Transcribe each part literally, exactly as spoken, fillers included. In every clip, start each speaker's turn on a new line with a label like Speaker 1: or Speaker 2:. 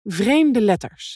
Speaker 1: Vreemde letters.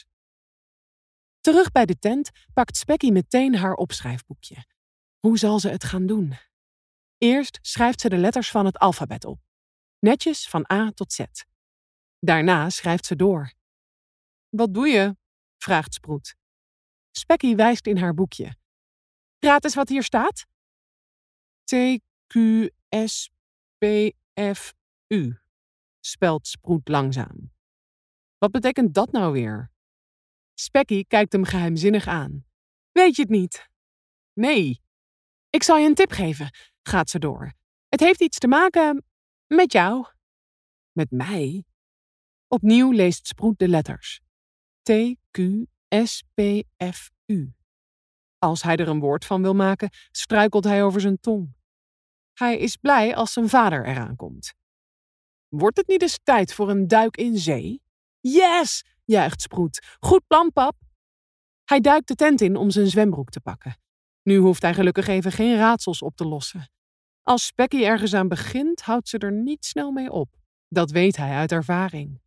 Speaker 1: Terug bij de tent pakt Specky meteen haar opschrijfboekje. Hoe zal ze het gaan doen? Eerst schrijft ze de letters van het alfabet op. Netjes van A tot Z. Daarna schrijft ze door. Wat doe je? Vraagt Sproet. Specky wijst in haar boekje. Raad eens wat hier staat. T, Q, S, P, F, U, spelt Sproet langzaam. Wat betekent dat nou weer? Specky kijkt hem geheimzinnig aan. Weet je het niet? Nee. Ik zal je een tip geven, gaat ze door. Het heeft iets te maken met jou. Met mij? Opnieuw leest Sproet de letters. T, Q, S, P, F, U. Als hij er een woord van wil maken, struikelt hij over zijn tong. Hij is blij als zijn vader eraan komt. Wordt het niet eens tijd voor een duik in zee? Yes, juicht Sproet. Goed plan, pap. Hij duikt de tent in om zijn zwembroek te pakken. Nu hoeft hij gelukkig even geen raadsels op te lossen. Als Specky ergens aan begint, houdt ze er niet snel mee op. Dat weet hij uit ervaring.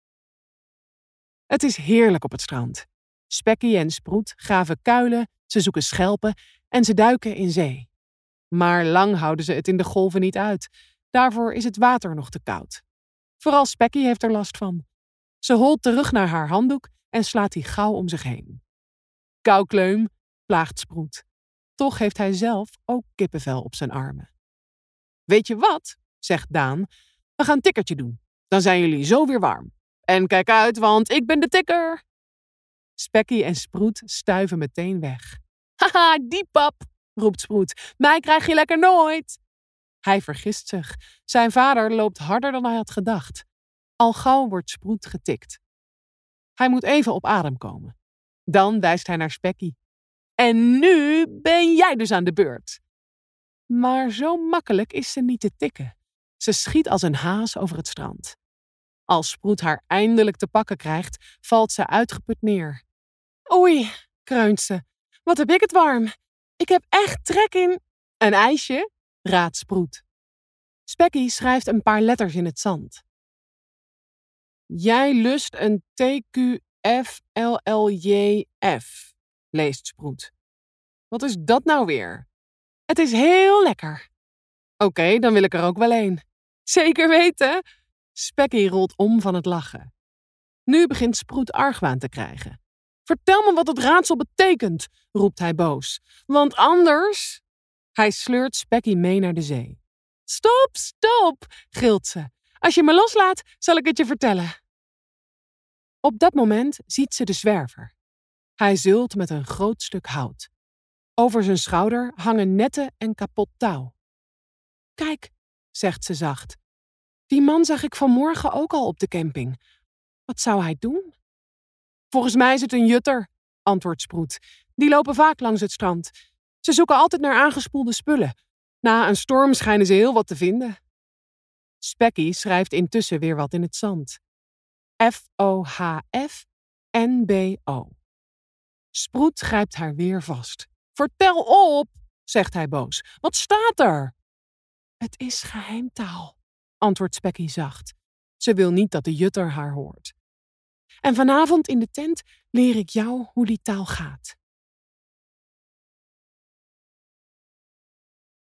Speaker 1: Het is heerlijk op het strand. Specky en Sproet graven kuilen, ze zoeken schelpen en ze duiken in zee. Maar lang houden ze het in de golven niet uit. Daarvoor is het water nog te koud. Vooral Specky heeft er last van. Ze holt terug naar haar handdoek en slaat die gauw om zich heen. Koukleum, plaagt Sproet. Toch heeft hij zelf ook kippenvel op zijn armen. Weet je wat, zegt Daan, we gaan tikkertje doen. Dan zijn jullie zo weer warm. En kijk uit, want ik ben de tikker. Specky en Sproet stuiven meteen weg. Haha, die pap, roept Sproet. Mij krijg je lekker nooit. Hij vergist zich. Zijn vader loopt harder dan hij had gedacht. Al gauw wordt Sproet getikt. Hij moet even op adem komen. Dan wijst hij naar Specky. En nu ben jij dus aan de beurt. Maar zo makkelijk is ze niet te tikken. Ze schiet als een haas over het strand. Als Sproet haar eindelijk te pakken krijgt, valt ze uitgeput neer. Oei, kreunt ze. Wat heb ik het warm. Ik heb echt trek in... Een ijsje, raadt Sproet. Specky schrijft een paar letters in het zand. Jij lust een T Q F L L J F, leest Sproet. Wat is dat nou weer? Het is heel lekker. Oké, okay, dan wil ik er ook wel een. Zeker weten. Specky rolt om van het lachen. Nu begint Sproet argwaan te krijgen. Vertel me wat het raadsel betekent, roept hij boos. Want anders... Hij sleurt Specky mee naar de zee. Stop, stop, gilt ze. Als je me loslaat, zal ik het je vertellen. Op dat moment ziet ze de zwerver. Hij zeult met een groot stuk hout. Over zijn schouder hangen netten en kapot touw. Kijk, zegt ze zacht. Die man zag ik vanmorgen ook al op de camping. Wat zou hij doen? Volgens mij is het een jutter, antwoordt Sproet. Die lopen vaak langs het strand. Ze zoeken altijd naar aangespoelde spullen. Na een storm schijnen ze heel wat te vinden. Specky schrijft intussen weer wat in het zand. F O H F N B O. Sproet grijpt haar weer vast. Vertel op, zegt hij boos. Wat staat er? Het is geheimtaal, antwoordt Specky zacht. Ze wil niet dat de jutter haar hoort. En vanavond in de tent leer ik jou hoe die taal gaat.